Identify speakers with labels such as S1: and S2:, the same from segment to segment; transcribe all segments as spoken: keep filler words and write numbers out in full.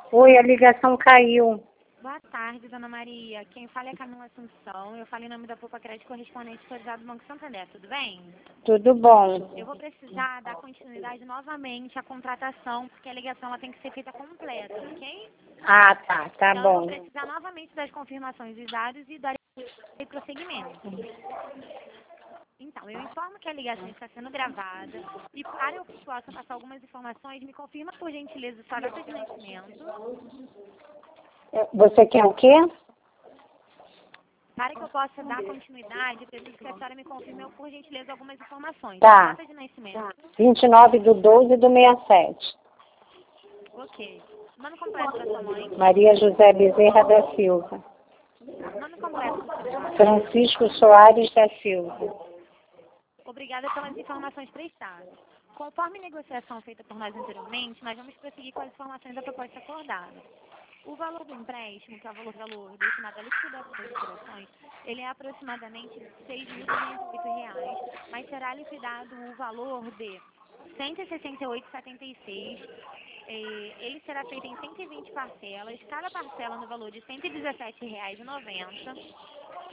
S1: Oi, a ligação caiu.
S2: Boa tarde, dona Maria. Quem fala é Camila Assunção. Eu falo em nome da Poupa Crédito correspondente autorizado do Banco Santander. Tudo bem?
S1: Tudo bom.
S2: Eu vou precisar dar continuidade novamente à contratação, porque a ligação ela tem que ser feita completa, ok?
S1: Ah, tá, tá
S2: Então, eu vou
S1: bom.
S2: precisar novamente das confirmações dos dados e dar prosseguimento. Então, eu informo que a ligação está sendo gravada e para eu possa passar algumas informações, me confirma, por gentileza, sua data de nascimento.
S1: Você quer o quê?
S2: Para que eu possa dar continuidade, eu preciso que a senhora me confirme, por gentileza, algumas informações.
S1: Tá.
S2: Data de nascimento.
S1: vinte e nove do doze do sessenta e sete.
S2: Ok. Nome completo da sua mãe.
S1: Maria José Bezerra da Silva.
S2: Nome completo do seu pai.
S1: Francisco Soares da Silva.
S2: Obrigada pelas informações prestadas. Conforme negociação feita por nós anteriormente, nós vamos prosseguir com as informações da proposta acordada. O valor do empréstimo, que é o valor, valor destinado à liquidação das operações, ele é aproximadamente seis mil trezentos e oito reais, mas será liquidado o valor de cento e sessenta e oito reais e setenta e seis centavos. Ele será feito em cento e vinte parcelas, cada parcela no valor de cento e dezessete reais e noventa centavos.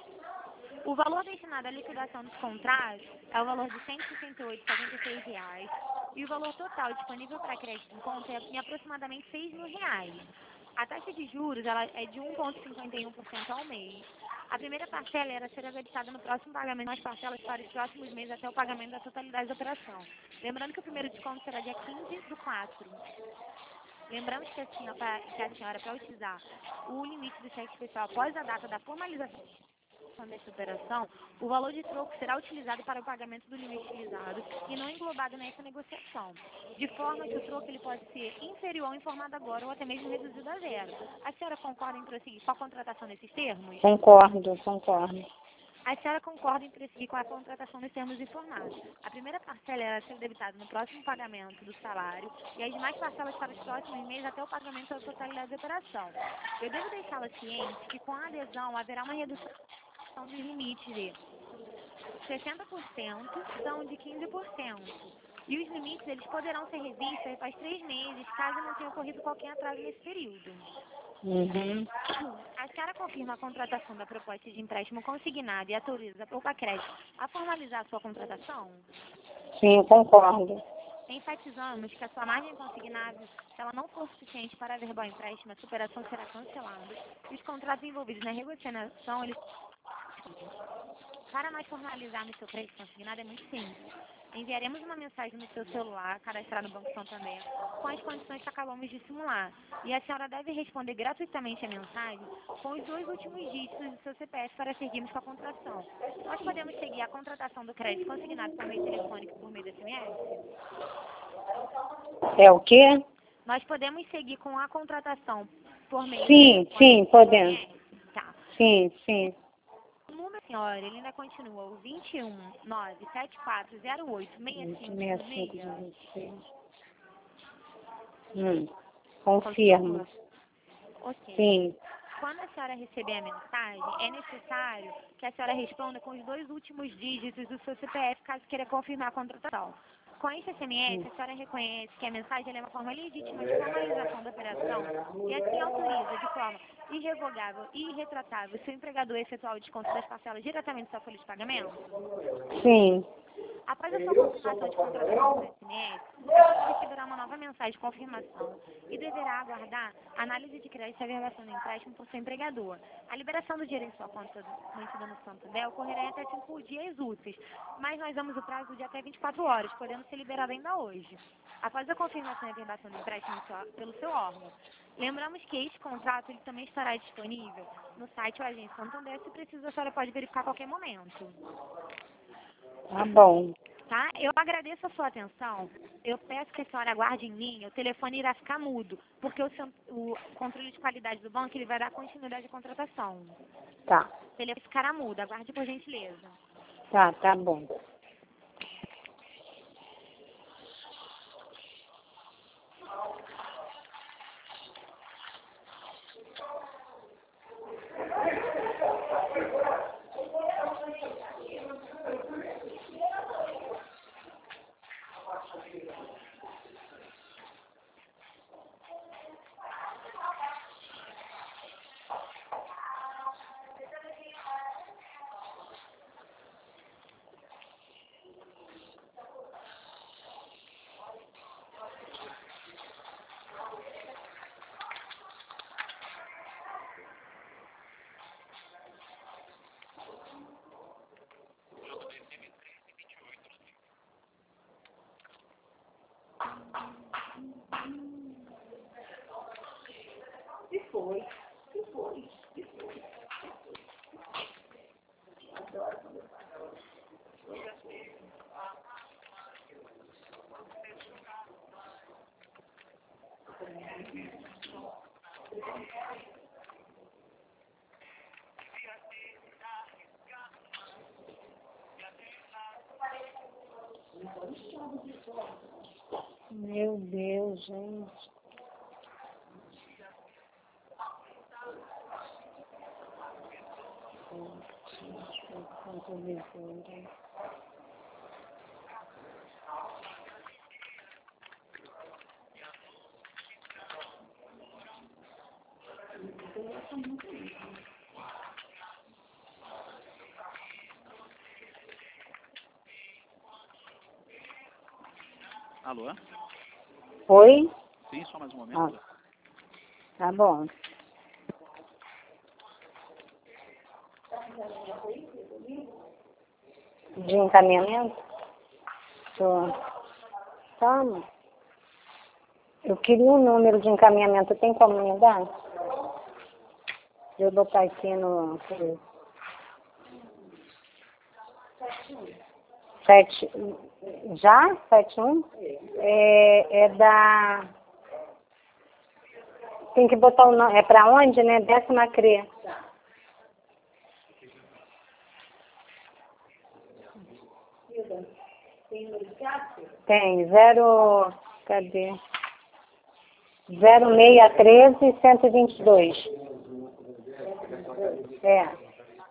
S2: O valor destinado à liquidação dos contratos é o valor de cento e sessenta e oito reais e setenta e seis centavos e o valor total disponível para crédito em conta é em aproximadamente seis mil reais. A taxa de juros ela é de um vírgula cinquenta e um por cento ao mês. A primeira parcela era ser acreditada no próximo pagamento, as parcelas para os próximos meses até o pagamento da totalidade da operação. Lembrando que o primeiro desconto será dia quinze do quatro. Lembramos que a senhora, que a senhora para utilizar o limite do cheque especial após a data da formalização dessa operação, o valor de troco será utilizado para o pagamento do limite utilizado e não englobado nessa negociação, de forma que o troco ele pode ser inferior ao informado agora ou até mesmo reduzido a zero. A senhora concorda em prosseguir com a contratação nesses termos?
S1: Concordo, concordo.
S2: A senhora concorda em prosseguir com a contratação nos termos informados. A primeira parcela irá ser debitada no próximo pagamento do salário e as demais parcelas para os próximos meses até o pagamento da totalidade da operação. Eu devo deixá-la ciente que com a adesão haverá uma redução dos limites de sessenta por cento, são de quinze por cento. E os limites eles poderão ser revistos após três meses, caso não tenha ocorrido qualquer atraso nesse período.
S1: Uhum.
S2: A senhora confirma a contratação da proposta de empréstimo consignado e autoriza a Poupa Crédito a formalizar a sua contratação?
S1: Sim, concordo.
S2: Enfatizamos que a sua margem consignável, se ela não for suficiente para averbar o empréstimo, a superação será cancelada e os contratos envolvidos na negociação, eles... Para nós formalizarmos seu crédito consignado é muito simples. Enviaremos uma mensagem no seu celular, cadastrado no Banco Santander, com as condições que acabamos de simular. E a senhora deve responder gratuitamente a mensagem com os dois últimos dígitos do seu C P F para seguirmos com a contratação. Nós podemos seguir a contratação do crédito consignado por meio telefônico e por meio do S M S?
S1: É o quê?
S2: Nós podemos seguir com a contratação por meio
S1: Sim, sim, podemos.
S2: Tá.
S1: Sim, sim.
S2: O número, senhora, ele ainda continua o vinte e um, nove, sete quatro zero oito, seis cinco seis seis.
S1: Hum, confirmo.
S2: Ok.
S1: Sim.
S2: Quando a senhora receber a mensagem, é necessário que a senhora responda com os dois últimos dígitos do seu C P F, caso queira confirmar a contratação. Com esse S M S, a senhora reconhece que a mensagem é uma forma legítima de formalização da operação e assim autoriza de forma irrevogável e irretratável seu empregador efetuar o desconto das parcelas diretamente da sua folha de pagamento?
S1: Sim.
S2: Após a sua confirmação de contratação do S M S, a senhora receberá uma nova mensagem de confirmação e deverá aguardar a análise de crédito e averbação do empréstimo por seu empregador. A liberação do dinheiro em sua conta mantida no Santander ocorrerá em até cinco dias úteis, mas nós damos o prazo de até vinte e quatro horas, podendo ser liberado ainda hoje. Após a confirmação e averbação do empréstimo pelo seu órgão, lembramos que este contrato ele também estará disponível no site ou agência Santander, se precisa a senhora pode verificar a qualquer momento.
S1: Tá bom.
S2: Tá? Eu agradeço a sua atenção. Eu peço que a senhora aguarde em linha. O telefone irá ficar mudo, porque o, seu, o controle de qualidade do banco ele vai dar continuidade à contratação.
S1: Tá.
S2: O telefone ficará mudo. Aguarde por gentileza.
S1: Tá, tá bom. Meu Deus, gente. Quanto visura.
S3: Alô?
S1: Oi?
S3: Sim, só mais um momento.
S1: Ah, tá bom. De encaminhamento? Tô. Toma. Eu queria um número de encaminhamento. Tem como me dar? Eu vou botar aqui no... Sete... Já? Sete um? É, é da... Tem que botar o nome... É pra onde, né? Décima C R E. Tem. Zero... Cadê? Zero seis treze cento e vinte e dois. É.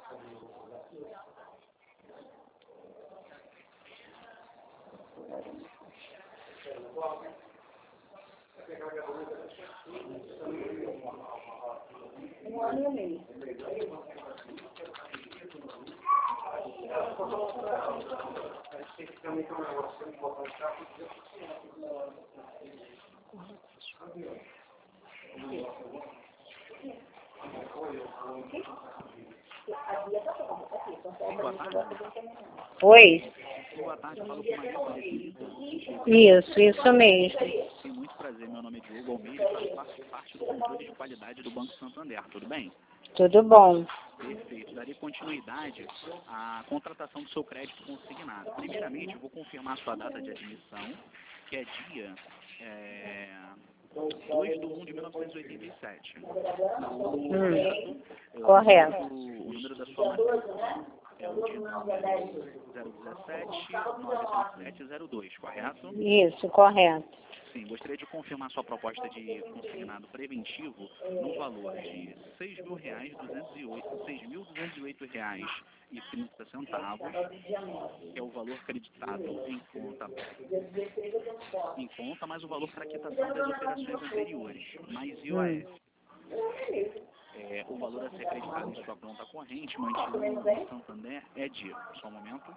S3: Sim, boa tarde.
S1: Oi?
S3: Sim, boa tarde. Eu falo com Maria Aparecida.
S1: Isso, isso mesmo.
S3: Sim, muito prazer. Meu nome é Diogo Almeida e faço parte do controle de qualidade do Banco Santander. Tudo bem?
S1: Tudo bom.
S3: Perfeito. Darei continuidade à contratação do seu crédito consignado. Primeiramente, eu vou confirmar a sua data de admissão, que é dia é, dois de um de mil novecentos e oitenta e sete.
S1: Hum,
S3: É,
S1: correto.
S3: O, número, o número da sua matrícula é o de número zero um sete nove três sete zero dois, correto?
S1: Isso, correto.
S3: Sim, gostaria de confirmar sua proposta de consignado preventivo no valor de seis mil reais duzentos e oito, seis mil duzentos e oito reais e trinta centavos, que é o valor creditado em conta, em conta, mais o valor para quitação das operações anteriores, mais I O
S1: Hum.
S3: F. É, o valor a ser acreditado em sua conta corrente, mantido no Banco Santander, é de, só um momento.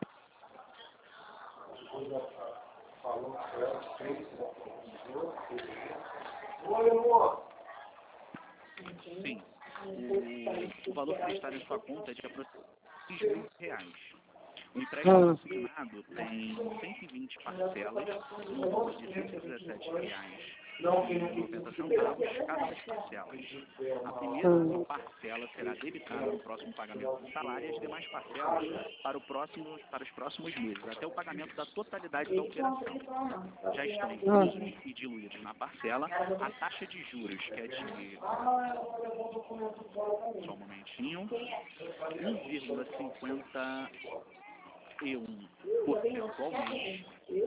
S3: Sim, o, o valor creditado em sua conta é de aproximadamente seis mil reais. O empréstimo
S1: Hum.
S3: consignado tem cento e vinte parcelas, no valor de cento e dezessete reais e noventa centavos cada das parcelas. A primeira
S1: Hum.
S3: parcela será debitada no próximo pagamento do salário e as demais parcelas para, o próximo, para os próximos meses, até o pagamento da totalidade da operação. Já estão inclusos
S1: Hum.
S3: e diluídos na parcela a taxa de juros, que é de... Só um momentinho. um vírgula cinquenta e um por cento ao mês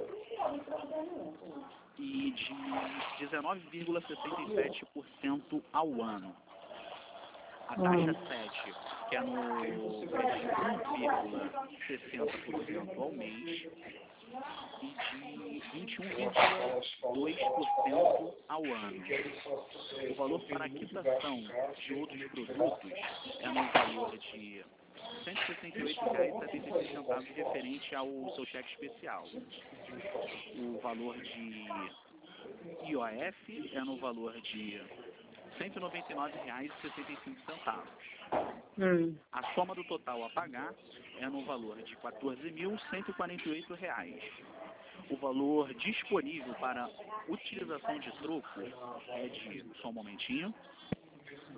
S3: e de dezenove vírgula sessenta e sete por cento ao ano. A taxa sete, que é, no, é de um vírgula sessenta por cento ao mês e de vinte e um vírgula dois por cento ao ano. O valor para a quitação de outros produtos é no valor de cento e sessenta e oito reais e setenta e seis centavos referente ao seu cheque especial. O valor de I O F é no valor de cento e noventa e nove reais e sessenta e cinco centavos.
S1: Hum.
S3: A soma do total a pagar é no valor de quatorze mil cento e quarenta e oito reais. O valor disponível para utilização de troco é de, só um momentinho,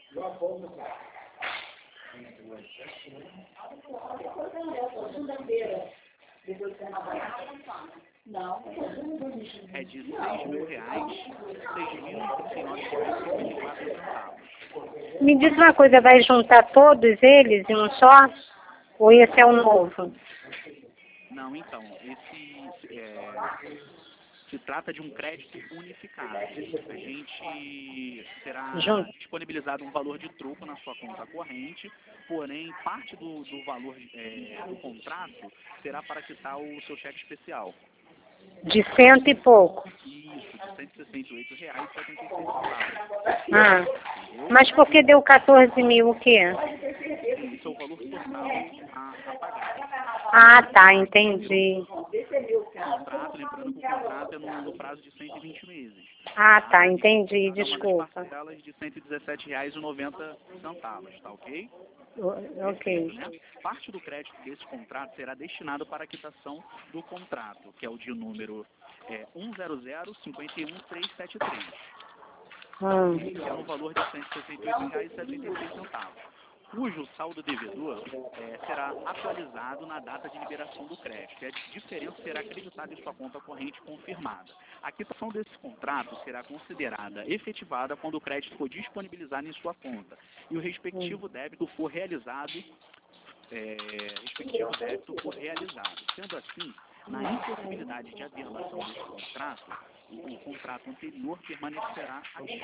S3: É de seis mil reais, seis mil e trinta e nove reais e cinquenta e quatro centavos.
S1: Me diz uma coisa, vai juntar todos eles em um só? Ou esse é o novo?
S3: Não, então, esse é, se trata de um crédito unificado. A gente terá
S1: Junto.
S3: disponibilizado um valor de troco na sua conta corrente, porém, parte do, do valor é, do contrato será para quitar o seu cheque especial.
S1: De cento e pouco.
S3: Isso, de cento e sessenta e oito reais e setenta e seis centavos.
S1: Ah, mas por que deu quatorze mil o quê?
S3: Esse é o valor total a, a pagar.
S1: Ah, tá, entendi.
S3: O contrato, lembrando que o contrato é no, no prazo de cento e vinte meses.
S1: Ah, tá, entendi,
S3: Cada uma das
S1: desculpa.
S3: parcelas de cento e dezessete reais e noventa centavos, tá ok?
S1: O- Ok.
S3: Perfeito, né? Parte do crédito desse contrato será destinado para a quitação do contrato, que é o de número é, um zero zero cinco um três sete três,
S1: Hum.
S3: que é no valor de cento e sessenta e oito reais e setenta e seis centavos, cujo saldo devedor é, será atualizado na data de liberação do crédito. E a diferença será acreditada em sua conta corrente confirmada. A quitação desse contrato será considerada efetivada quando o crédito for disponibilizado em sua conta e o respectivo débito for realizado, é, respectivo débito for realizado. Sendo assim, na impossibilidade de averbação desse contrato, o, o contrato anterior permanecerá ativo.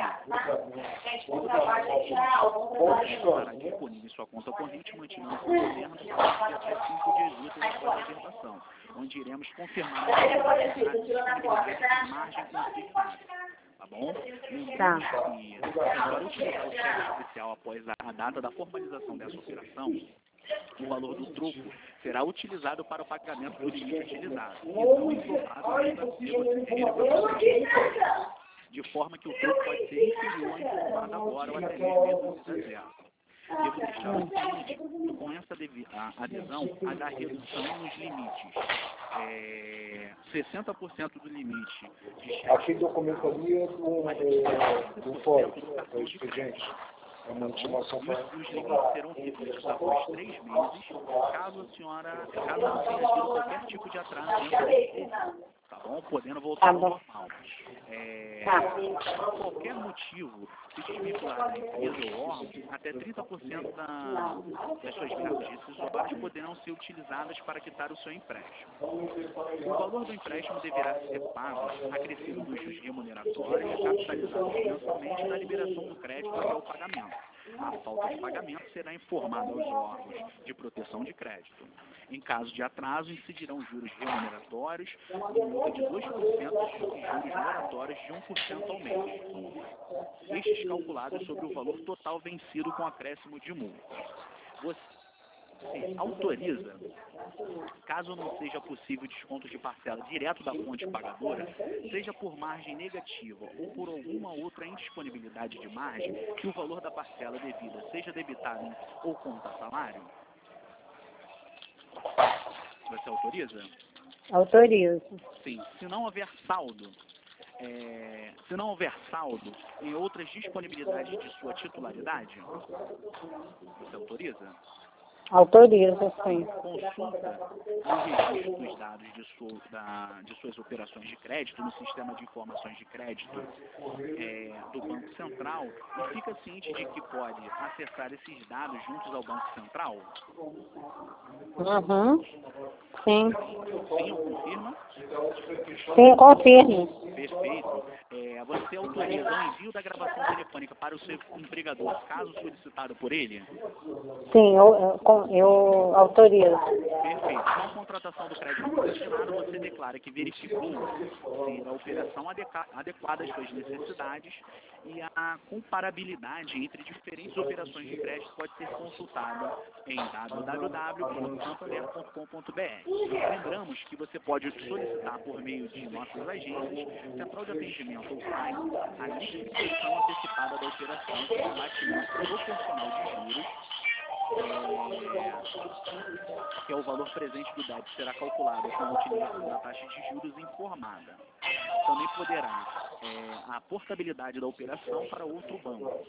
S3: Estará disponível em sua conta corrente, mantendo o governo até cinco dias úteis após a averbação, onde iremos confirmar a disponibilidade de margem confirmada. Tá bom?
S1: Tá.
S3: Lembramos que, para utilizar o cheque especial após a, a data da formalização dessa operação, o valor do troco será utilizado para o pagamento do limite utilizado e não improvável ainda de forma que o troco pode ser inferior ao informado agora ou até mesmo reduzido a zero. Devo deixar o seguinte, com essa a adesão, haverá redução nos limites. É, sessenta por cento do limite de cheque.
S4: Aqui documentaria do, é, do fórum, é o expediente. É uma intimação
S3: E
S4: para...
S3: os, os limites serão revistos após três meses, caso a senhora, caso não tenha tido qualquer tipo de atraso dentro desse período, tá bom? Podendo voltar
S1: Tá
S3: ao
S1: bom.
S3: normal. É,
S1: Tá.
S3: por qualquer motivo, se desvincular da empresa ou órgão, até trinta por cento da, das suas verbas rescisórias poderão ser utilizadas para quitar o seu empréstimo. O valor do empréstimo deverá ser pago acrescido dos juros remuneratórios, capitalizados mensalmente na liberação do crédito até o pagamento. A falta de pagamento será informada aos órgãos de proteção de crédito. Em caso de atraso, incidirão juros remuneratórios e multa de dois por cento e juros moratórios de um por cento ao mês. Estes calculados sobre o valor total vencido com acréscimo de multa. Você se autoriza, caso não seja possível desconto de parcela direto da fonte pagadora, seja por margem negativa ou por alguma outra indisponibilidade de margem, que o valor da parcela devida seja debitado em ou conta salário? Você autoriza?
S1: Autorizo.
S3: Sim. Se não houver saldo, é, se não houver saldo em outras disponibilidades de sua titularidade, você autoriza?
S1: Autorizo, sim.
S3: Consulta o registro dos dados de, sua, da, de suas operações de crédito no sistema de informações de crédito é, do Banco Central e fica ciente de que pode acessar esses dados juntos ao Banco Central?
S1: Uhum. Sim.
S3: Sim, eu confirmo?
S1: Sim, confirme.
S3: Perfeito. É, você autoriza o envio da gravação telefônica para o seu empregador, caso solicitado por ele?
S1: Sim, eu, eu, eu autorizo.
S3: Perfeito. Com a contratação do crédito consignado, você declara que verificou se a operação adequa, adequada às suas necessidades e a comparabilidade entre diferentes operações de crédito pode ser consultada em w w w ponto santander ponto com ponto b r. Lembramos que você pode solicitar por meio de nossas agências, central de atendimento ou site, a distribuição antecipada da operação com abatimento proporcional de juros, É, que é o valor presente do débito, será calculado com a utilização da taxa de juros informada. Também poderá é, a portabilidade da operação para outro banco.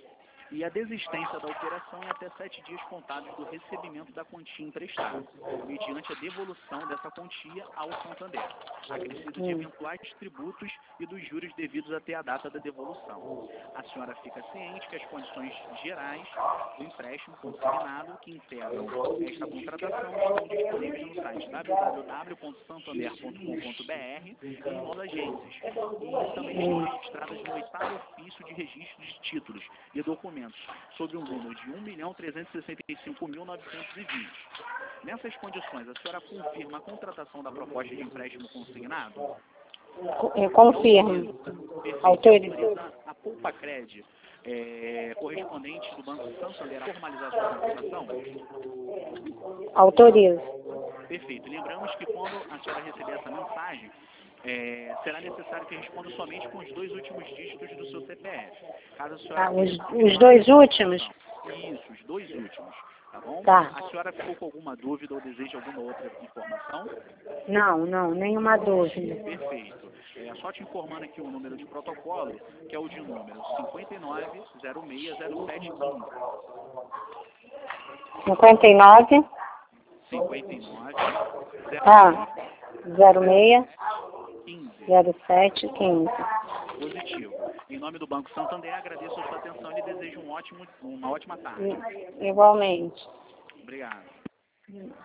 S3: e a desistência da operação em até sete dias contados do recebimento da quantia emprestada, mediante a devolução dessa quantia ao Santander, acrescido de eventuais tributos e dos juros devidos até a data da devolução. A senhora fica ciente que as condições gerais do empréstimo consignado que integram esta contratação estão disponíveis no site w w w ponto santander ponto com ponto b r e em novas agências, e também estão registradas no oitavo ofício de registro de títulos e documentos, sob o número de um milhão trezentos e sessenta e cinco mil novecentos e vinte. Nessas condições, a senhora confirma a contratação da proposta de empréstimo consignado?
S1: Eu confirmo. Autoriza.
S3: A Poupa Cred, é, correspondente do Banco Santander, a formalizar sua contratação?
S1: Autoriza.
S3: Perfeito. Lembramos que quando a senhora receber essa mensagem, é, será necessário que responda somente com os dois últimos dígitos do seu C P F. Caso a senhora...
S1: Ah, os, os dois últimos?
S3: Isso, os dois últimos. Tá bom?
S1: Tá.
S3: A senhora ficou com alguma dúvida ou deseja alguma outra informação?
S1: Não, não, nenhuma dúvida.
S3: Perfeito. É, só te informando aqui o número de protocolo, que é o de número cinquenta e nove, zero seis, zero sete, quinze.
S1: cinquenta e nove?
S3: cinquenta e nove,
S1: Ah, zero seis,
S3: quinze.
S1: zero sete, quinze.
S3: Positivo. Em nome do Banco Santander, agradeço a sua atenção e lhe desejo um ótimo, uma ótima tarde.
S1: Igualmente.
S3: Obrigado.